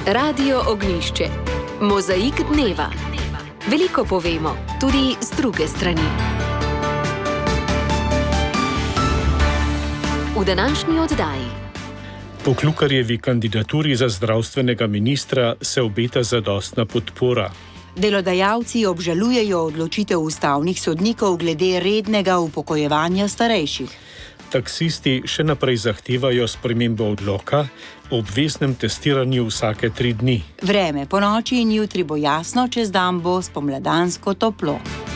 Radio Ognjišče. Mozaik dneva. Veliko povemo, tudi z druge strani. V današnji oddaji. Poklukarjevi kandidaturi za zdravstvenega ministra se obeta zadostna podpora. Delodajalci obžalujejo odločitev ustavnih sodnikov glede rednega upokojevanja starejših. Taksisti še naprej zahtevajo spremembo odloka o obveznem testiranju vsake 3 dni. Vreme po noči in jutri bo jasno, čez dan bo spomladansko toplo.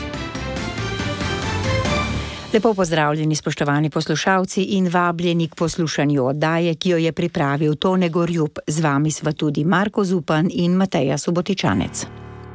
Lepo pozdravljeni, spoštovani poslušalci, in vabljeni k poslušanju oddaje, ki jo je pripravil Tone Gorjup. Z vami sva tudi Marko Zupan in Mateja Subotičanec.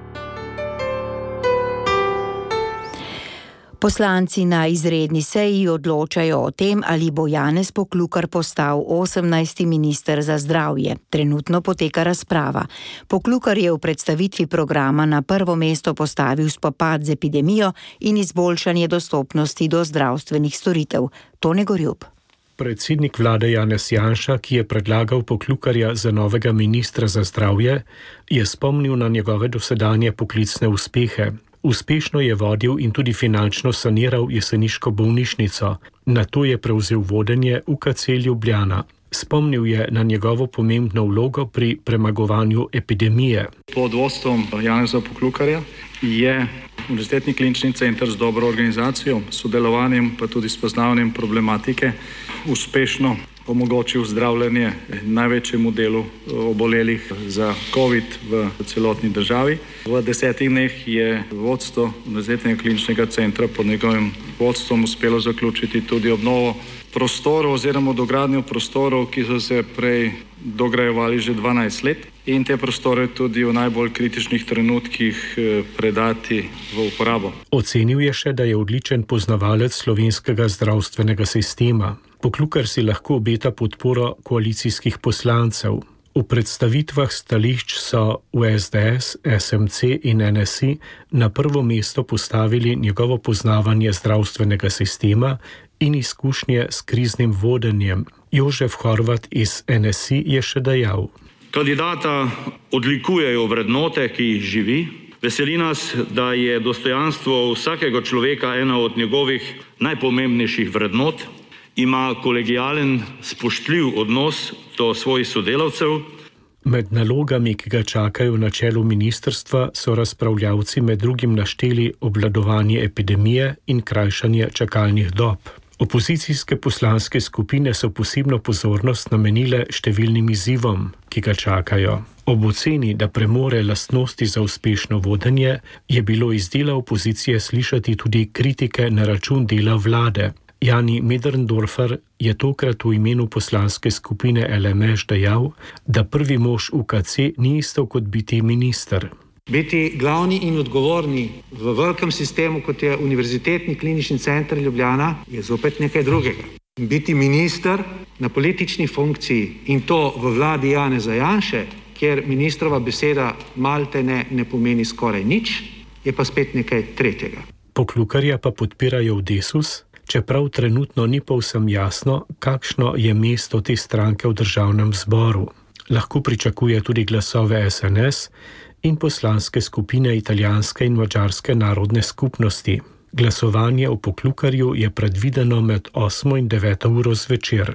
Poslanci na izredni seji odločajo o tem, ali bo Janez Poklukar postal 18. minister za zdravje. Trenutno poteka razprava. Poklukar je v predstavitvi programa na prvo mesto postavil spopad z epidemijo in izboljšanje dostopnosti do zdravstvenih storitev. Tone Gorjup. Predsednik vlade Janez Janša, ki je predlagal Poklukarja za novega ministra za zdravje, je spomnil na njegove dosedanje poklicne uspehe. Uspešno je vodil in tudi finančno saniral jeseniško bolnišnico. Nato je prevzel vodenje UKC Ljubljana. Spomnil je na njegovo pomembno vlogo pri premagovanju epidemije. Pod vodstvom Janeza Poklukarja je Univerzitetni klinični center z dobro organizacijo, sodelovanjem pa tudi spoznavanjem problematike uspešno omogočil zdravljenje največjemu delu obolelih za COVID v celotni državi. V 10 dneh je vodstvo Univerzitetnega kliničnega centra pod njegovim vodstvom uspelo zaključiti tudi obnovo prostorov oziroma dogradnjo prostorov, ki so se prej dograjevali že 12 let, in te prostore tudi v najbolj kritičnih trenutkih predati v uporabo. Ocenil je še, da je odličen poznavalec slovenskega zdravstvenega sistema. Poklukar si lahko obeta podporo koalicijskih poslancev. V predstavitvah stališč so v SDS, SMC in NSI na prvo mesto postavili njegovo poznavanje zdravstvenega sistema in izkušnje s kriznim vodenjem. Jožef Horvat iz NSI je še dejal: Kandidata odlikujejo vrednote, ki jih živi. Veseli nas, da je dostojanstvo vsakega človeka ena od njegovih najpomembnejših vrednot. Ima kolegijalen, spoštljiv odnos do svojih sodelavcev. Med nalogami, ki ga čakajo na čelu ministrstva, so razpravljavci med drugim našteli obvladovanje epidemije in krajšanje čakalnih dob. Opozicijske poslanske skupine so posebno pozornost namenile številnim izzivom, ki ga čakajo. Ob oceni, da premore lastnosti za uspešno vodenje, je bilo iz dela opozicije slišati tudi kritike na račun dela vlade. Jani Möderndorfer je tokrat v imenu poslanske skupine LMŠ dejal, da prvi mož UKC ni isto kot biti minister. Biti glavni in odgovorni v velikem sistemu, kot je Univerzitetni klinični center Ljubljana, je zopet nekaj drugega. Biti minister na politični funkciji, in to v vladi Janeza Janše, kjer ministrova beseda maltene ne pomeni skoraj nič, je pa spet nekaj tretjega. Poklukarja pa podpirajo v Desus, čeprav trenutno ni povsem jasno, kakšno je mesto te stranke v državnem zboru. Lahko pričakuje tudi glasove SNS in poslanske skupine italijanske in madžarske narodne skupnosti. Glasovanje o Poklukarju je predvideno med 8 in 9 uro zvečer.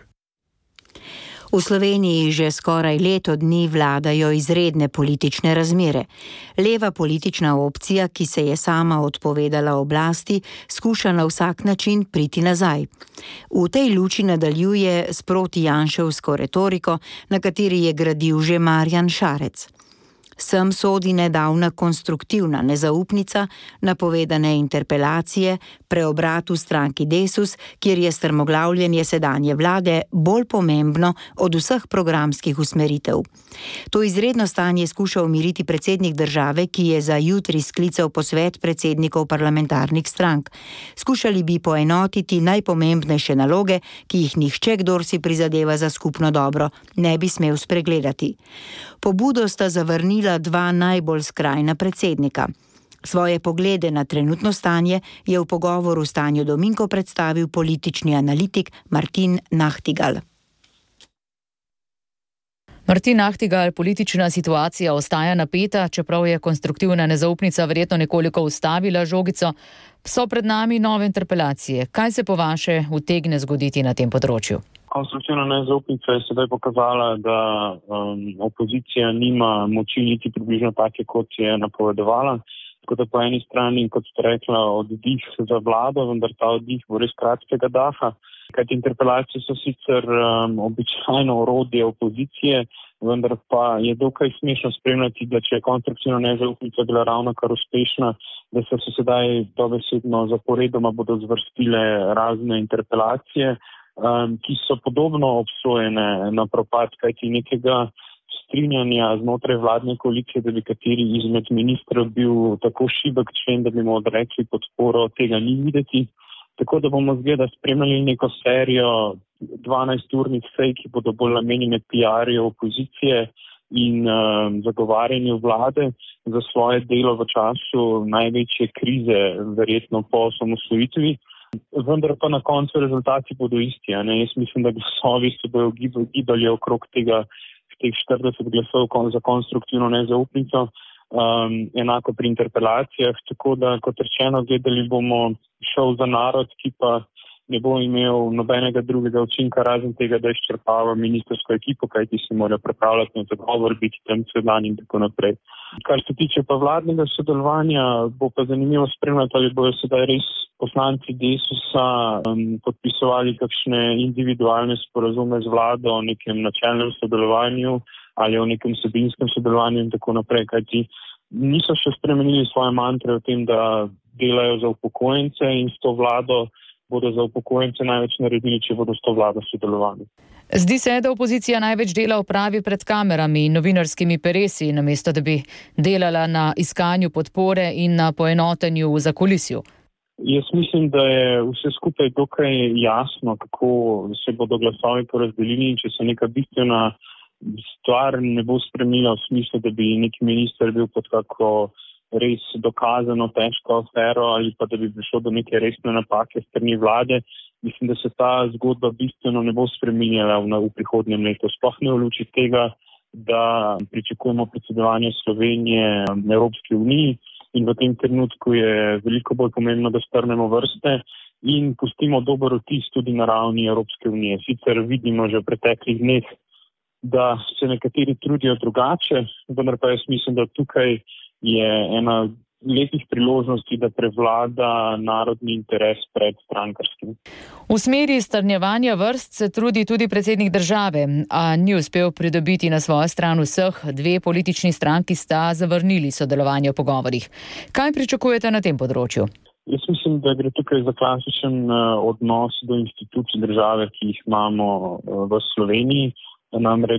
V Sloveniji že skoraj leto dni vladajo izredne politične razmere. Leva politična opcija, ki se je sama odpovedala oblasti, skuša na vsak način priti nazaj. V tej luči nadaljuje s protijanševsko retoriko, na kateri je gradil že Marjan Šarec. Sem sodi nedavna konstruktivna nezaupnica, napovedane interpelacije, preobrat v stranki Desus, kjer je strmoglavljenje sedanje vlade bolj pomembno od vseh programskih usmeritev. To izredno stanje skuša umiriti predsednik države, ki je za jutri sklical posvet predsednikov parlamentarnih strank. Skušali bi poenotiti najpomembnejše naloge, ki jih nihče, kdor si prizadeva za skupno dobro, ne bi smel spregledati. Pobudo sta zavrnila 2 najbolj skrajna predsednika. Svoje poglede na trenutno stanje je v pogovoru s Tanjo Dominko predstavil politični analitik Martin Nahtigal. Martin Ahtigal, politična situacija ostaja napeta, čeprav je konstruktivna nezaupnica verjetno nekoliko ustavila žogico. So pred nami nove interpelacije. Kaj se po vaše utegne zgoditi na tem področju? Konstruktivna nezaupnica je sedaj pokazala, da opozicija nima moči niti približno take, kot je napovedovala. Tako da po eni strani, kot ste rekla, oddih za vlado, vendar ta oddih bo res kratkega daha. Kajti interpelacije so sicer običajno orodje opozicije, vendar pa je dokaj smešno spremljati, da če je konstruktivna nezaupnica bila ravno kar uspešna, da se sedaj dobesedno zaporedoma bodo zvrstile razne interpelacije, ki so podobno obsojene na propad, kajti nekega strinjanja znotraj vladne koalicije, da bi kateri izmed ministrov bil tako šibek člen, da bi mu odrekli podporo, tega ni videti. Tako da bomo zgleda spremljali neko serijo 12-urnih sej, ki bodo bolj namenjene PR-ju opozicije in zagovarjanju vlade za svoje delo v času največje krize, verjetno po osamosvojitvi. Vendar pa na koncu rezultati bodo isti. Jaz mislim, da glasovi se bodo gibali okrog teh 40 glasov za konstruktivno nezaupnico, enako pri interpelacijah. Tako da, kot rečeno, gledali bomo šov za narod, ki pa ne bo imel nobenega drugega učinka, razen tega, da izčrpava ministrsko ekipo, kajti se mora pripravljati na dogovor, biti tam sedan in tako naprej. Kar se tiče pa vladnega sodelovanja, bo pa zanimivo spremljati, ali bojo sedaj res poslanci Desusa podpisovali kakšne individualne sporazume z vlado o nekem načelnem sodelovanju ali o nekem vsebinskem sodelovanju in tako naprej, kajti niso še spremenili svoje mantre o tem, da delajo za upokojence in s to vlado bodo za upokojence največ naredili, če bodo s to vlado sodelovali. Zdi se, da opozicija največ dela opravi pred kamerami in novinarskimi peresi, namesto da bi delala na iskanju podpore in na poenotenju v zakulisju. Jaz mislim, da je vse skupaj dokaj jasno, kako se bodo glasovi porazdelili in če se neka bistvena stvar ne bo spremenila v smislu, da bi neki minister bil pod kako res dokazano težko afero ali pa da bi prišlo do neke resne napake strani vlade. Mislim, da se ta zgodba bistveno ne bo spreminjala v prihodnjem letu. Sploh ne v luči tega, da pričakujemo predsedovanje Slovenije Evropski uniji in v tem trenutku je veliko bolj pomembno, da strnemo vrste in pustimo dober vtis tudi na ravni Evropske unije. Sicer vidimo že v preteklih dneh, da se nekateri trudijo drugače, vendar pa jaz mislim, da tukaj je ena lepih priložnosti, da prevlada narodni interes pred strankarskim. V smeri strnjevanja vrst se trudi tudi predsednik države, a ni uspel pridobiti na svojo stran vseh. Dve politični stranki sta zavrnili sodelovanje v pogovorih. Kaj pričakujete na tem področju? Jaz mislim, da gre tukaj za klasičen odnos do institucij države, ki jih imamo v Sloveniji. Namreč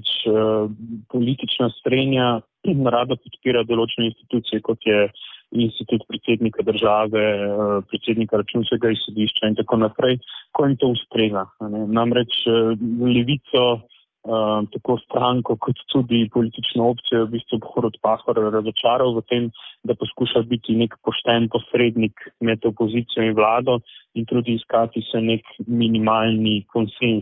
politična srednja rada podpira določene institucije, kot je institut predsednika države, predsednika Računskega sodišča in tako naprej, ko jim to ustreza. Namreč Levico, tako stranko kot tudi politično opcijo, v bistvu Borut Pahor razočaral v tem, da poskuša biti nek pošten posrednik med opozicijo in vlado in tudi iskati se nek minimalni konsens.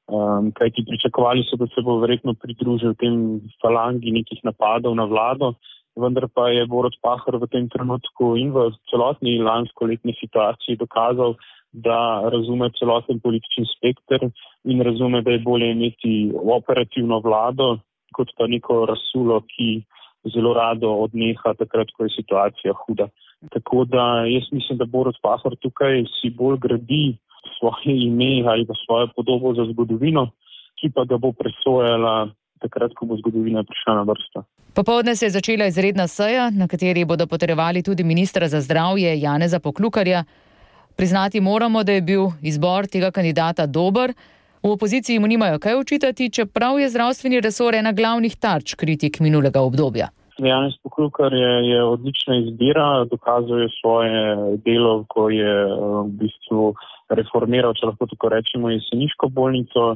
Kajti pričakovali so, da se bo verjetno pridružil tem falangi nekih napadov na vlado, vendar pa je Borut Pahor v tem trenutku in v celotni lanskoletni situaciji dokazal, da razume celoten politični spekter in razume, da je bolje imeti operativno vlado, kot pa neko razsulo, ki zelo rado odneha takrat, ko je situacija huda. Tako da jaz mislim, da Borut Pahor tukaj si bolj gradi svoje ime ali pa svojo podobo za zgodovino, ki pa ga bo presojala takrat, ko bo zgodovina prišla na vrsto. Popoldne se je začela izredna seja, na kateri bodo potrjevali tudi ministra za zdravje Janeza Poklukarja. Priznati moramo, da je bil izbor tega kandidata dober. V opoziciji mu nimajo kaj očitati, čeprav je zdravstveni resor ena glavnih tarč kritik minulega obdobja. Janez Poklukar je odlična izbira, dokazuje svoje delo, ko je v bistvu reformiral, če lahko tako rečemo, jeseniško bolnico,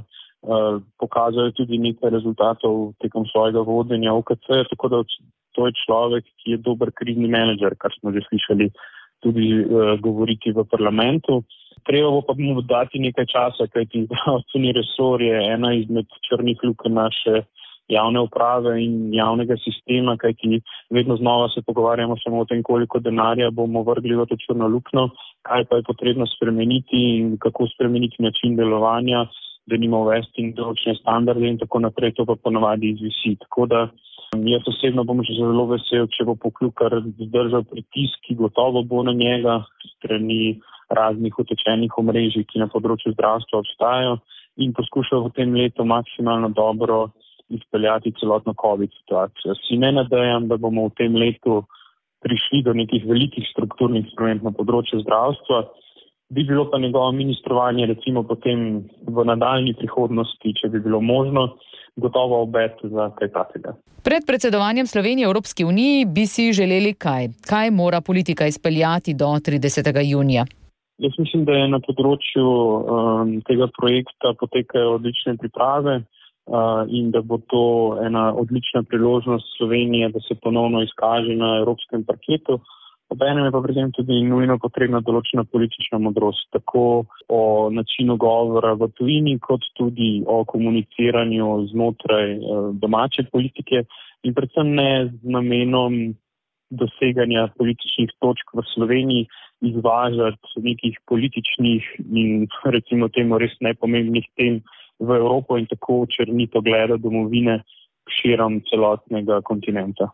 pokazuje tudi nekaj rezultatov tekom svojega vodenja UKC, tako da to je človek, ki je dober krizni menedžer, kar smo že slišali tudi govoriti v parlamentu. Treba bo pa mu dati nekaj časa, kajti zdravstveni resor je ena izmed črnih lukenj naše javne uprave in javnega sistema, kajti vedno znova se pogovarjamo samo o tem, koliko denarja bomo vrgli v to črno luknjo, kaj pa je potrebno spremeniti in kako spremeniti način delovanja, da nima uvesti določene standarde in tako naprej, to pa ponavadi izvisi. Tako da jaz osebno bom že zelo vesel, če bo Poklukar zdržal pritisk, ki gotovo bo na njega strani raznih utečenih omrežij, ki na področju zdravstva obstajajo, in poskušal v tem letu maksimalno dobro izpeljati celotno COVID situacijo. Si ne nadejam, da bomo v tem letu prišli do nekih velikih strukturnih sprememb na področju zdravstva. Bi bilo pa njegovo ministrovanje recimo potem v nadaljnji prihodnosti, če bi bilo možno, gotovo obet za kaj takega. Pred predsedovanjem Slovenije Evropski uniji bi si želeli kaj? Kaj mora politika izpeljati do 30. junija? Jaz mislim, da je na področju tega projekta potekajo odlične priprave in da bo to ena odlična priložnost Slovenije, da se ponovno izkaže na evropskem parketu. Obenem je pa pri tem tudi nujno potrebna določena politična modrost, tako o načinu govora v tujini, kot tudi o komuniciranju znotraj domače politike in predvsem ne z namenom doseganja političnih točk v Sloveniji, izvažati nekih političnih in recimo temu res nepomembnih tem v Evropo in tako črnito gleda domovine širom celotnega kontinenta.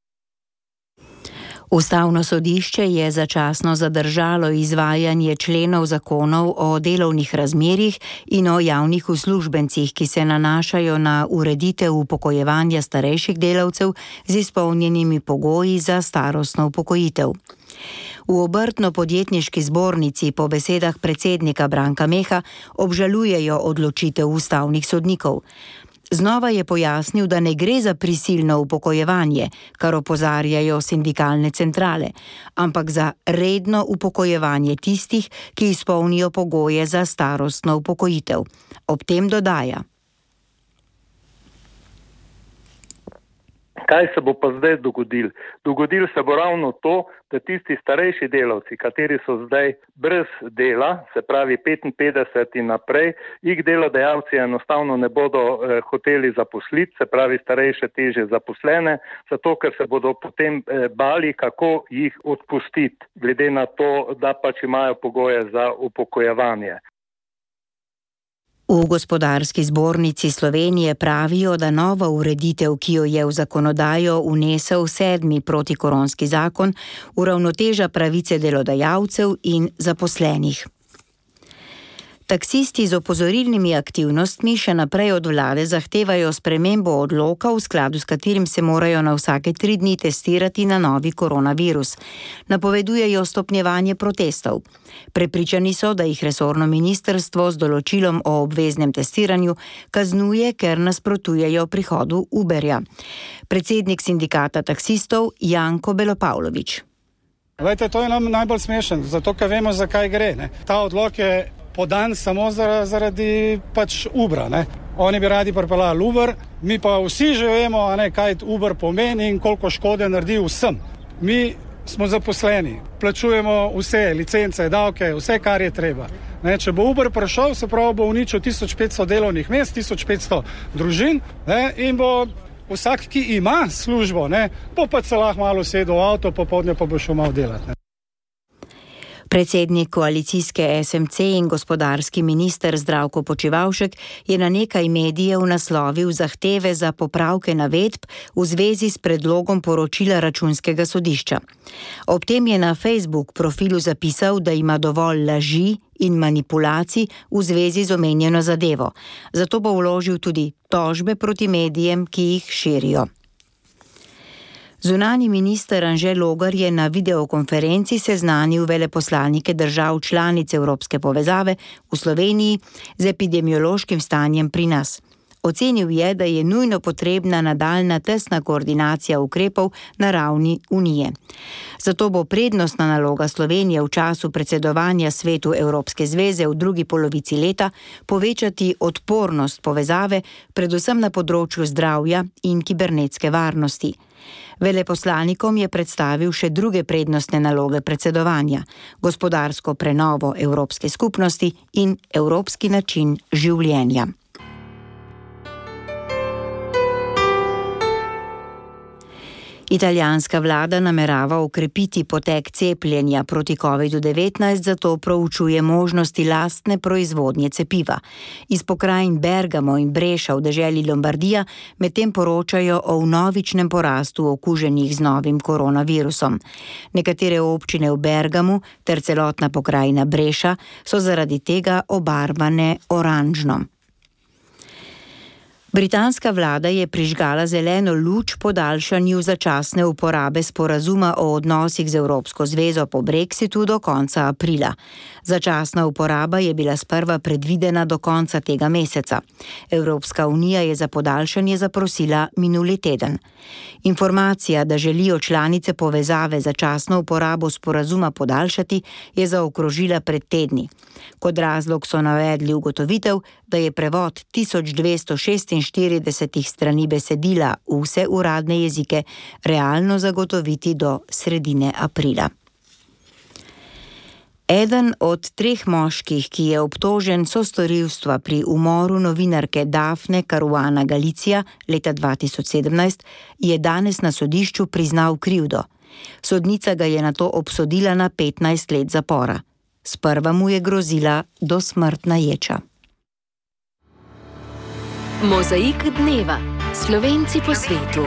Ustavno sodišče je začasno zadržalo izvajanje členov zakonov o delovnih razmerjih in o javnih uslužbencih, ki se nanašajo na ureditev upokojevanja starejših delavcev z izpolnjenimi pogoji za starostno upokojitev. V Obrtno-podjetniški zbornici po besedah predsednika Branka Meha obžalujejo odločitev ustavnih sodnikov. Znova je pojasnil, da ne gre za prisilno upokojevanje, kar opozarjajo sindikalne centrale, ampak za redno upokojevanje tistih, ki izpolnijo pogoje za starostno upokojitev. Ob tem dodaja. Kaj se bo pa zdaj dogodilo? Dogodilo se bo ravno to, da tisti starejši delavci, kateri so zdaj brez dela, se pravi 55 in naprej, jih delodajalci enostavno ne bodo hoteli zaposliti, se pravi starejše težje zaposlene, zato ker se bodo potem bali, kako jih odpustiti, glede na to, da pač imajo pogoje za upokojevanje. V Gospodarski zbornici Slovenije pravijo, da nova ureditev, ki jo je v zakonodajo vnesel 7. protikoronski zakon, uravnoteža pravice delodajalcev in zaposlenih. Taksisti z opozorilnimi aktivnostmi še naprej od vlade zahtevajo spremembo odloka, v skladu s katerim se morajo na vsake 3 dni testirati na novi koronavirus. Napovedujejo stopnjevanje protestov. Prepričani so, da jih resorno ministrstvo z določilom o obveznem testiranju kaznuje, ker nasprotujejo prihodu Uberja. Predsednik sindikata taksistov Janko Belopavlović. Vejte, to je nam najbolj smešen, zato ker vemo, zakaj gre. Ne? Ta odlok je podan samo zaradi pač Ubera. Ne? Oni bi radi pripeljali Uber, mi pa vsi že vemo, kaj Uber pomeni in koliko škode naredi vsem. Mi smo zaposleni, plačujemo vse licence, davke, vse, kar je treba. Ne? Če bo Uber prišel, se pravi, bo uničil 1500 delovnih mest, 1500 družin, ne? In bo vsak, ki ima službo, ne? Bo pa se lahko malo sedel v avto, popoldne pa bo šel malo delati. Ne? Predsednik koalicijske SMC in gospodarski minister Zdravko Počivalšek je na nekaj medijev naslovil zahteve za popravke navedb v zvezi s predlogom poročila Računskega sodišča. Ob tem je na Facebook profilu zapisal, da ima dovolj laži in manipulacij v zvezi z omenjeno zadevo. Zato bo vložil tudi tožbe proti medijem, ki jih širijo. Zunanji minister Anže Logar je na videokonferenci seznanil veleposlanike držav članic Evropske povezave v Sloveniji z epidemiološkim stanjem pri nas. Ocenil je, da je nujno potrebna nadaljnja tesna koordinacija ukrepov na ravni Unije. Zato bo prednostna naloga Slovenije v času predsedovanja Svetu Evropske zveze v drugi polovici leta povečati odpornost povezave, predvsem na področju zdravja in kibernetske varnosti. Veleposlanikom je predstavil še druge prednostne naloge predsedovanja: gospodarsko prenovo Evropske skupnosti in evropski način življenja. Italijanska vlada namerava okrepiti potek cepljenja proti COVID-19, zato proučuje možnosti lastne proizvodnje cepiva. Iz pokrajin Bergamo in Breša v deželi Lombardija medtem poročajo o vnovičnem porastu okuženih z novim koronavirusom. Nekatere občine v Bergamu ter celotna pokrajina Breša so zaradi tega obarvane oranžno. Britanska vlada je prižgala zeleno luč podaljšanju začasne uporabe sporazuma o odnosih z Evropsko zvezo po Brexitu do konca aprila. Začasna uporaba je bila sprva predvidena do konca tega meseca. Evropska unija je za podaljšanje zaprosila minuli teden. Informacija, da želijo članice povezave začasno uporabo sporazuma podaljšati, je zaokrožila pred tedni. Kot razlog so navedli ugotovitev, da je prevod 1246 strani besedila v vse uradne jezike realno zagotoviti do sredine aprila. Eden od 3 moških, ki je obtožen sostorilstva pri umoru novinarke Dafne Caruana Galizia leta 2017, je danes na sodišču priznal krivdo. Sodnica ga je nato obsodila na 15 let zapora. Sprva mu je grozila dosmrtna ječa. Mozaik dneva. Slovenci po svetu.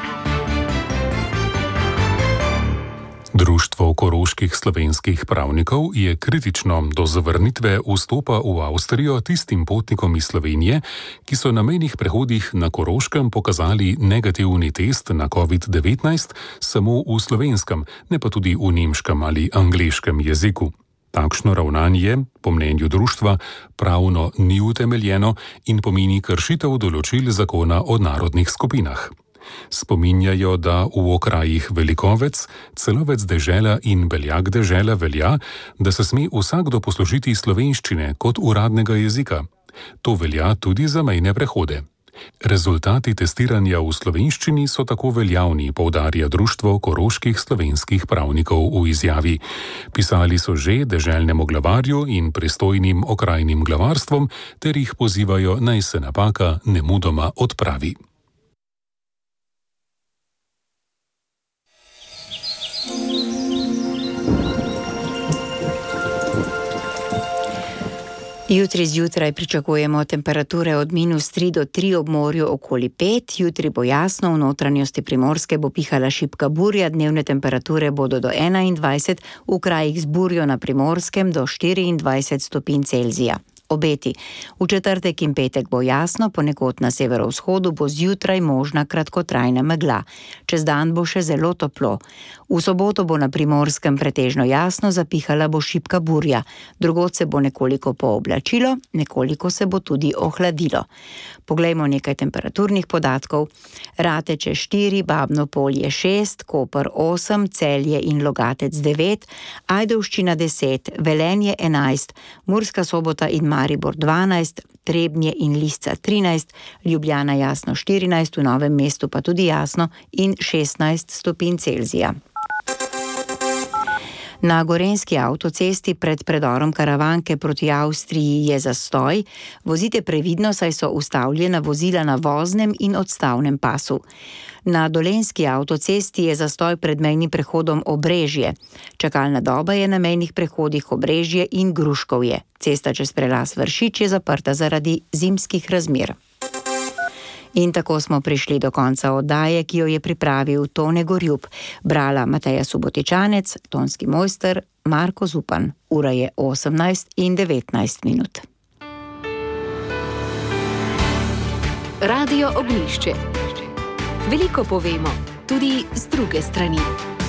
Društvo koroških slovenskih pravnikov je kritično do zavrnitve vstopa v Avstrijo tistim potnikom iz Slovenije, ki so na mejnih prehodih na Koroškem pokazali negativni test na COVID-19 samo v slovenskem, ne pa tudi v nemškem ali angleškem jeziku. Takšno ravnanje, po mnenju društva, pravno ni utemeljeno in pomeni kršitev določil zakona o narodnih skupinah. Spominjajo, da v okrajih Velikovec, Celovec dežela in Beljak dežela velja, da se sme vsakdo poslužiti slovenščine kot uradnega jezika. To velja tudi za mejne prehode. Rezultati testiranja v slovenščini so tako veljavni, poudarja Društvo koroških slovenskih pravnikov v izjavi. Pisali so že deželnemu glavarju in pristojnim okrajnim glavarstvom, ter jih pozivajo, naj se napaka nemudoma odpravi. Jutri zjutraj pričakujemo temperature od -3 do 3 ob morju okoli 5. Jutri bo jasno, v notranjosti Primorske bo pihala šibka burja, dnevne temperature bodo do 21, v krajih z burjo na Primorskem do 24 stopinj Celzija. Obeti. V četrtek in petek bo jasno, ponekod na severovzhodu bo zjutraj možna kratkotrajna megla. Čez dan bo še zelo toplo. V soboto bo na Primorskem pretežno jasno, zapihala bo šibka burja. Drugod se bo nekoliko pooblačilo, nekoliko se bo tudi ohladilo. Poglejmo nekaj temperaturnih podatkov. Rateče 4, Babno Polje 6, Koper 8, Celje in Logatec 9, Ajdovščina 10, Velenje 11, Murska Sobota in Maribor 12, Trebnje in Lisca 13, Ljubljana jasno 14, v Novem mestu pa tudi jasno in 16 stopinj Celzija. Na gorenjski avtocesti pred predorom Karavanke proti Avstriji je zastoj. Vozite previdno, saj so ustavljena vozila na voznem in odstavnem pasu. Na dolenjski avtocesti je zastoj pred mejnim prehodom Obrežje. Čakalna doba je na mejnih prehodih Obrežje in Gruškovje. Cesta čez prelaz Vršič je zaprta zaradi zimskih razmer. In tako smo prišli do konca oddaje, ki jo je pripravil Tone Gorjup. Brala Mateja Subotičanec, tonski mojster Marko Zupan. Ura je 18:19. Radio Ognjišče. Veliko povemo, tudi z druge strani.